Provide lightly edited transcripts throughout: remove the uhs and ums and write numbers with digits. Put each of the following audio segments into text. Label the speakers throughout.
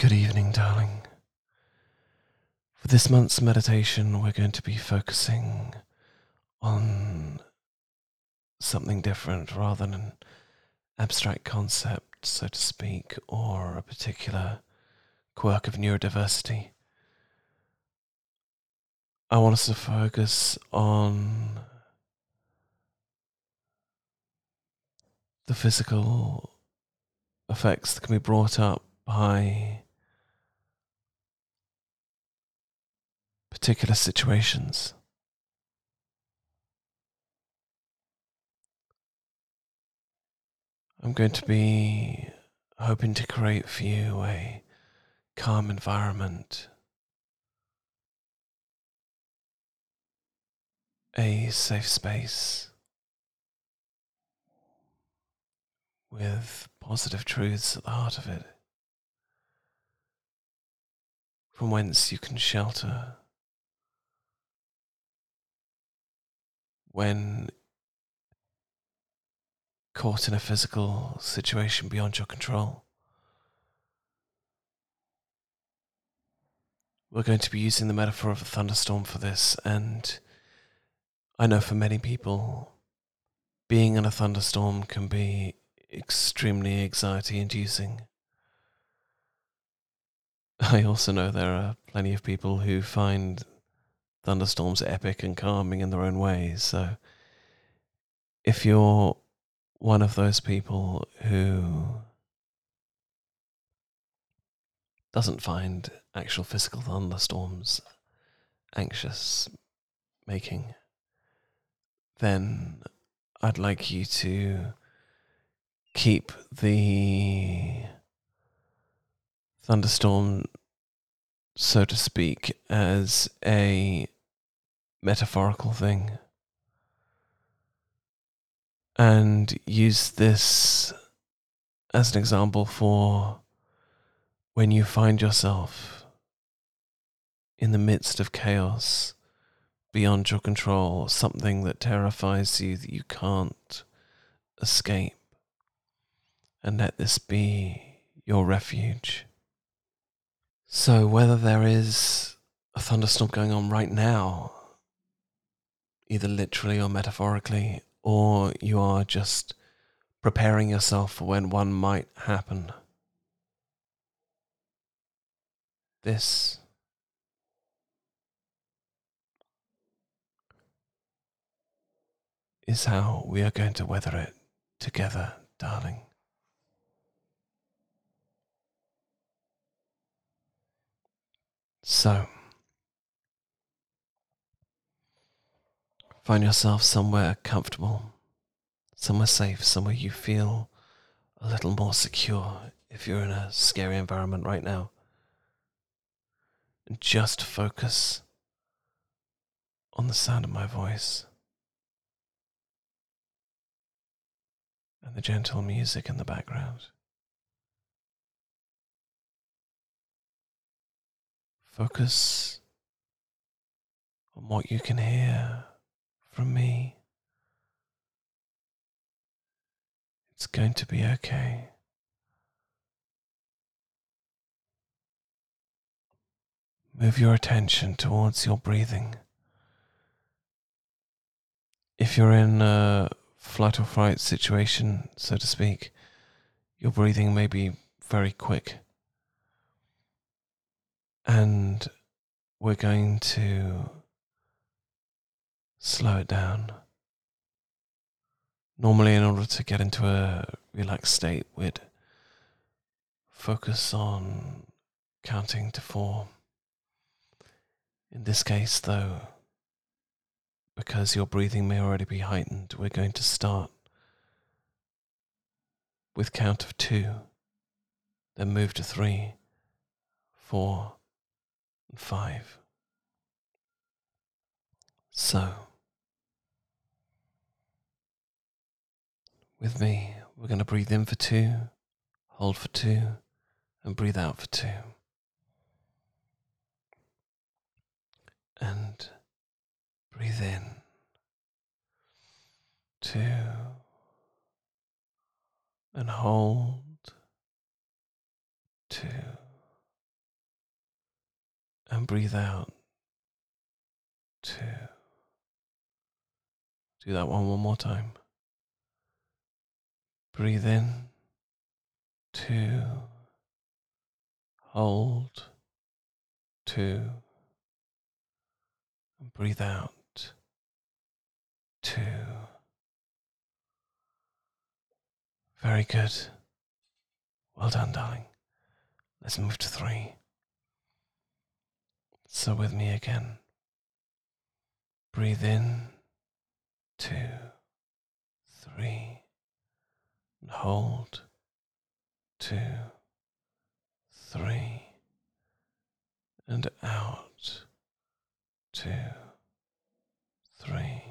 Speaker 1: Good evening, darling. For this month's meditation, we're going to be focusing on something different rather than an abstract concept, so to speak, or a particular quirk of neurodiversity. I want us to focus on the physical effects that can be brought up by particular situations. I'm going to be hoping to create for you a calm environment, a safe space with positive truths at the heart of it, from whence you can shelter when caught in a physical situation beyond your control. We're going to be using the metaphor of a thunderstorm for this, and I know for many people, being in a thunderstorm can be extremely anxiety-inducing. I also know there are plenty of people who find thunderstorms epic and calming in their own ways, so if you're one of those people who doesn't find actual physical thunderstorms anxious making, then I'd like you to keep the thunderstorm, so to speak, as a metaphorical thing, and use this as an example for when you find yourself in the midst of chaos beyond your control, something that terrifies you that you can't escape, and let this be your refuge. So whether there is a thunderstorm going on right now, either literally or metaphorically, or you are just preparing yourself for when one might happen, this is how we are going to weather it together, darling. So, find yourself somewhere comfortable, somewhere safe, somewhere you feel a little more secure if you're in a scary environment right now. And just focus on the sound of my voice and the gentle music in the background. Focus on what you can hear from me. It's going to be okay. Move your attention towards your breathing. If you're in a flight or fright situation, so to speak, your breathing may be very quick. And we're going to slow it down. Normally, in order to get into a relaxed state, we'd focus on counting to 4. In this case, though, because your breathing may already be heightened, we're going to start with count of 2, then move to 3, 4, and 5. So, with me, we're going to breathe in for 2, hold for 2, and breathe out for 2. And breathe in, 2, and hold, 2, and breathe out 2. Do that one more time. Breathe in 2. Hold 2. And breathe out 2. Very good. Well done, darling. Let's move to 3. So with me again. Breathe in 2, 3. And hold 2, 3. And out 2, 3.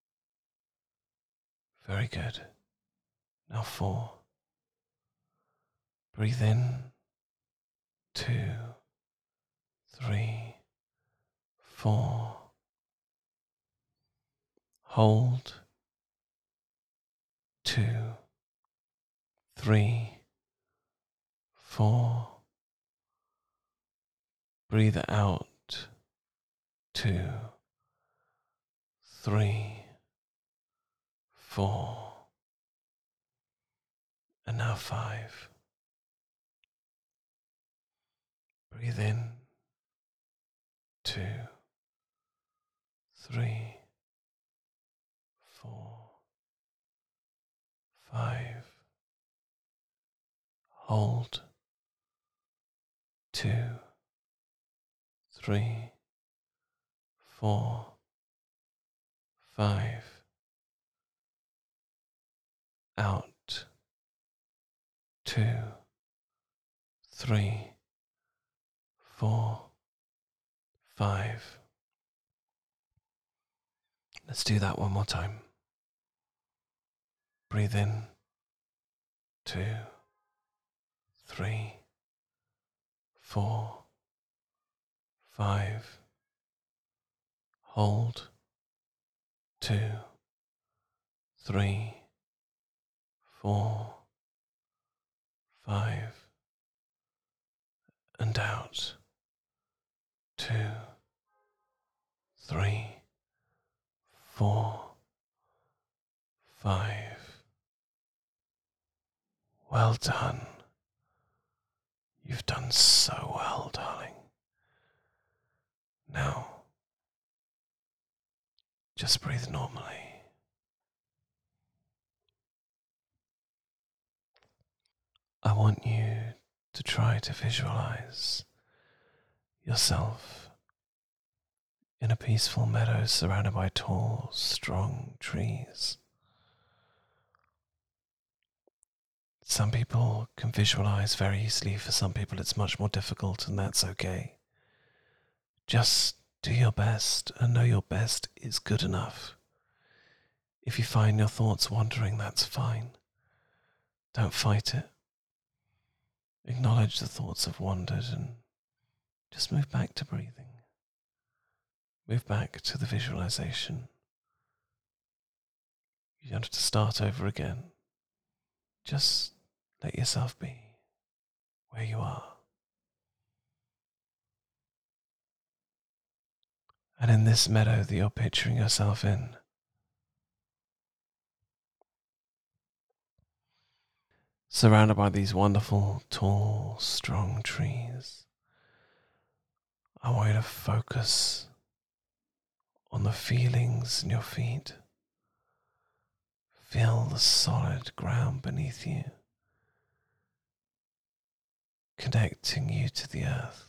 Speaker 1: Very good. Now 4. Breathe in 2, 3, 4. Hold 2, 3, 4. Breathe out 2, 3, 4. And now 5. Breathe in 2, 3, 4, 5. Hold 2, 3, 4, 5. Out 2, 3, 4, 5. Let's do that one more time. Breathe in 2, 3, 4, 5. Hold 2, 3, 4, 5. And out 2, 3, 4, 5. Well done. You've done so well, darling. Now, just breathe normally. I want you to try to visualize yourself in a peaceful meadow surrounded by tall, strong trees. Some people can visualize very easily. For some people it's much more difficult, and that's okay. Just do your best and know your best is good enough. If you find your thoughts wandering, that's fine. Don't fight it. Acknowledge the thoughts have wandered and just move back to breathing. Move back to the visualization. You don't have to start over again. Just let yourself be where you are. And in this meadow that you're picturing yourself in, surrounded by these wonderful, tall, strong trees, I want you to focus on the feelings in your feet. Feel the solid ground beneath you, connecting you to the earth.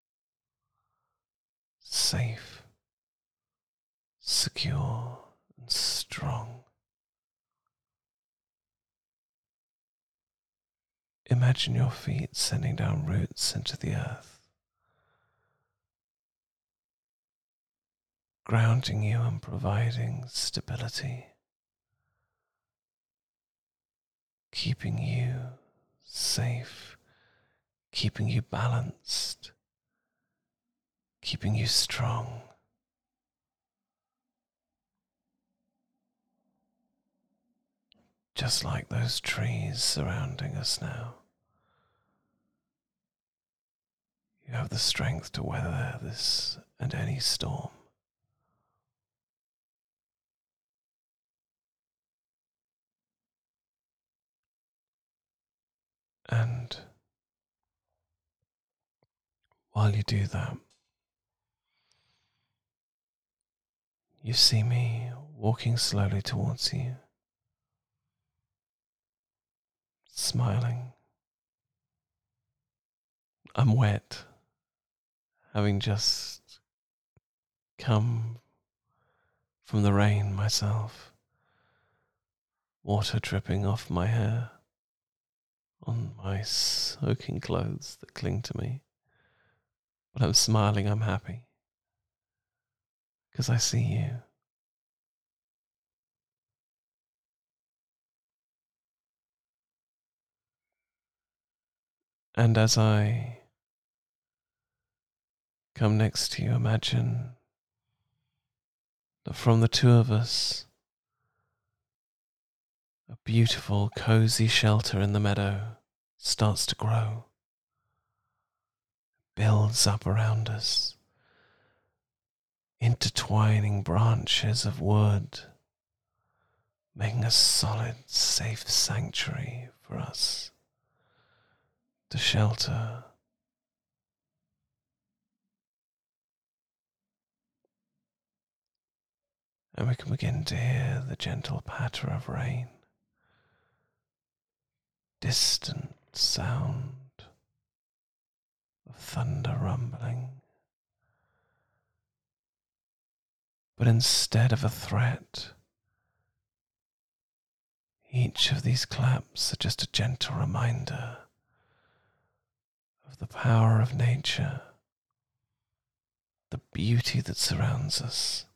Speaker 1: Safe, secure, and strong. Imagine your feet sending down roots into the earth, grounding you and providing stability, keeping you safe, keeping you balanced, keeping you strong. Just like those trees surrounding us now. You have the strength to weather this and any storm. And while you do that, you see me walking slowly towards you, smiling. I'm wet, having just come from the rain myself, water dripping off my hair, on my soaking clothes that cling to me. But I'm smiling, I'm happy, because I see you. And as I come next to you, imagine that from the two of us, a beautiful, cozy shelter in the meadow starts to grow, builds up around us, intertwining branches of wood, making a solid, safe sanctuary for us to shelter. And we can begin to hear the gentle patter of rain, distant sound of thunder rumbling. But instead of a threat, each of these claps are just a gentle reminder of the power of nature, the beauty that surrounds us,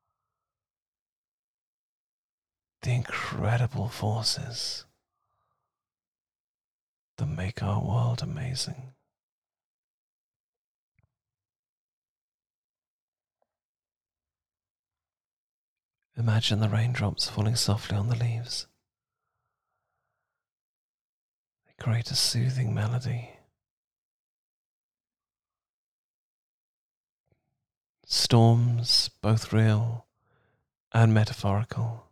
Speaker 1: the incredible forces that make our world amazing. Imagine the raindrops falling softly on the leaves. They create a soothing melody. Storms, both real and metaphorical,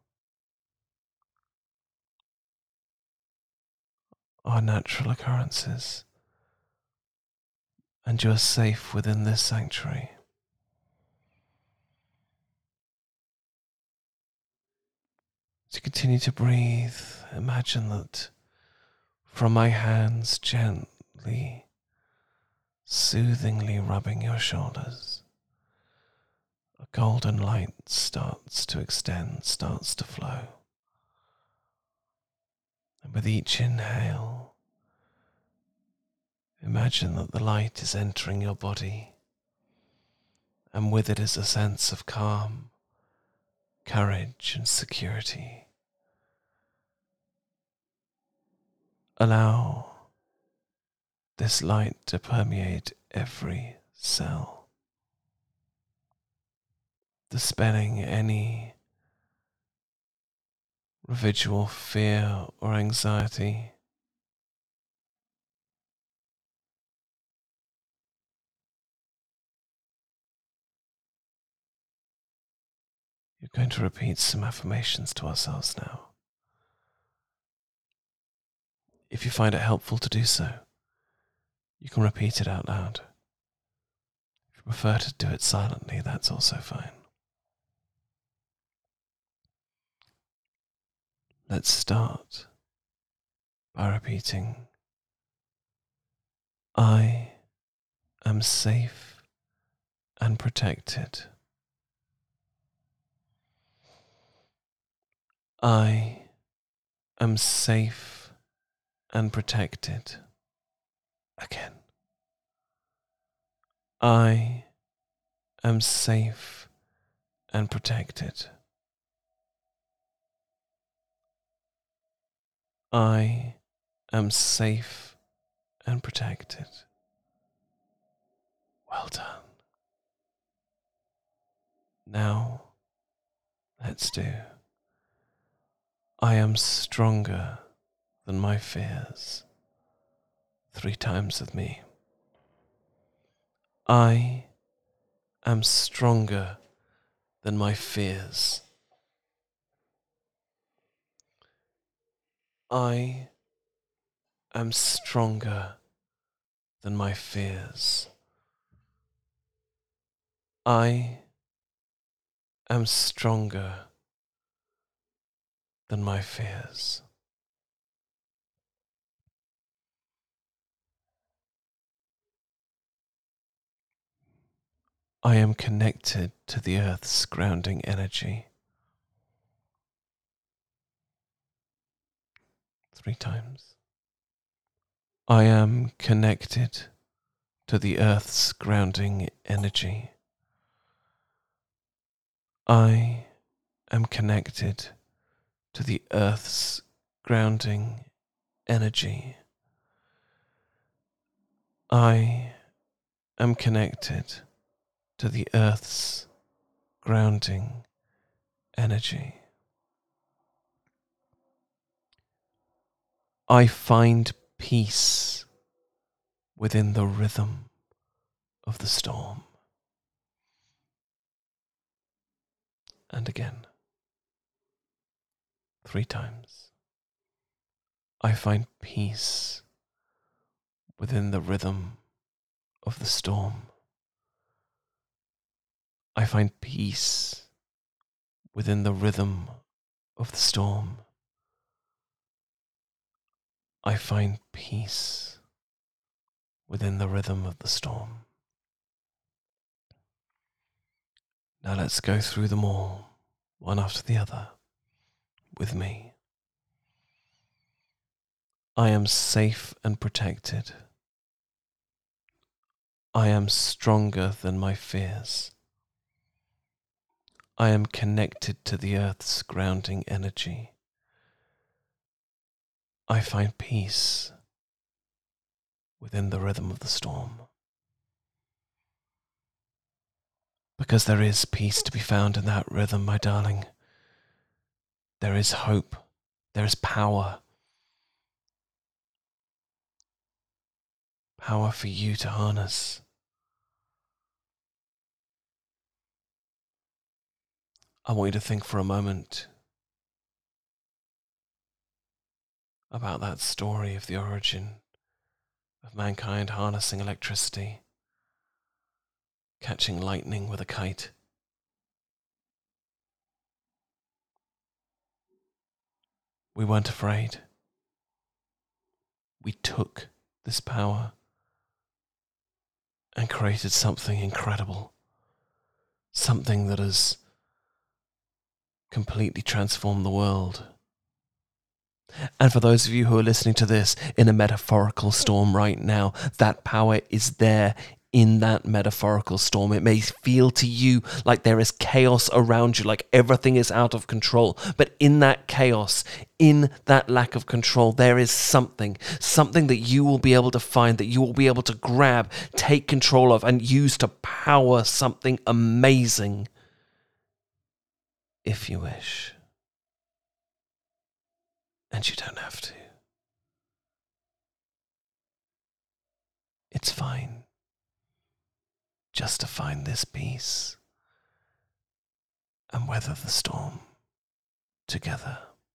Speaker 1: are natural occurrences, and you are safe within this sanctuary. As you continue to breathe, imagine that from my hands gently, soothingly rubbing your shoulders, a golden light starts to extend, starts to flow. And with each inhale, imagine that the light is entering your body, and with it is a sense of calm, courage, and security. Allow this light to permeate every cell, dispelling any residual fear or anxiety. You're going to repeat some affirmations to ourselves now. If you find it helpful to do so, you can repeat it out loud. If you prefer to do it silently, that's also fine. Let's start by repeating, I am safe and protected. I am safe and protected. Again. I am safe and protected. I am safe and protected. Well done. Now, let's do. I am stronger than my fears. 3 times with me. I am stronger than my fears. I am stronger than my fears. I am stronger than my fears. I am connected to the earth's grounding energy. 3 times. I am connected to the earth's grounding energy. I am connected to the earth's grounding energy. I am connected to the earth's grounding energy. I find peace within the rhythm of the storm. And again, 3 times. I find peace within the rhythm of the storm. I find peace within the rhythm of the storm. I find peace within the rhythm of the storm. Now let's go through them all, one after the other, with me. I am safe and protected. I am stronger than my fears. I am connected to the earth's grounding energy. I find peace within the rhythm of the storm. Because there is peace to be found in that rhythm, my darling. There is hope. There is power. Power for you to harness. I want you to think for a moment about that story of the origin of mankind harnessing electricity, catching lightning with a kite. We weren't afraid. We took this power and created something incredible, something that has completely transformed the world. And for those of you who are listening to this in a metaphorical storm right now, that power is there in that metaphorical storm. It may feel to you like there is chaos around you, like everything is out of control. But in that chaos, in that lack of control, there is something that you will be able to find, that you will be able to grab, take control of, and use to power something amazing, if you wish. And you don't have to. It's fine just to find this peace and weather the storm together.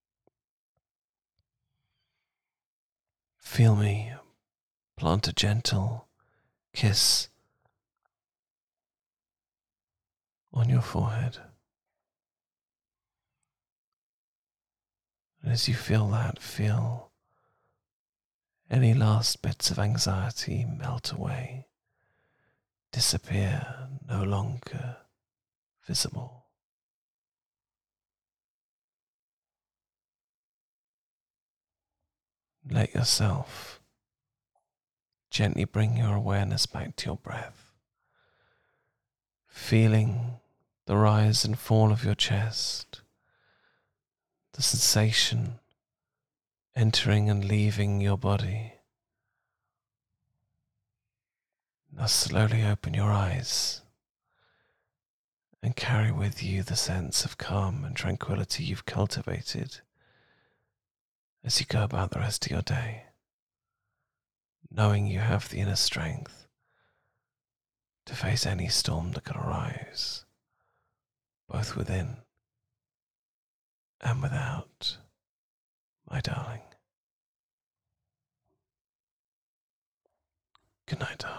Speaker 1: Feel me plant a gentle kiss on your forehead. And as you feel that, feel any last bits of anxiety melt away, disappear, no longer visible. Let yourself gently bring your awareness back to your breath, feeling the rise and fall of your chest, the sensation entering and leaving your body. Now slowly open your eyes and carry with you the sense of calm and tranquility you've cultivated as you go about the rest of your day, knowing you have the inner strength to face any storm that could arise, both within and without, my darling. Good night, darling.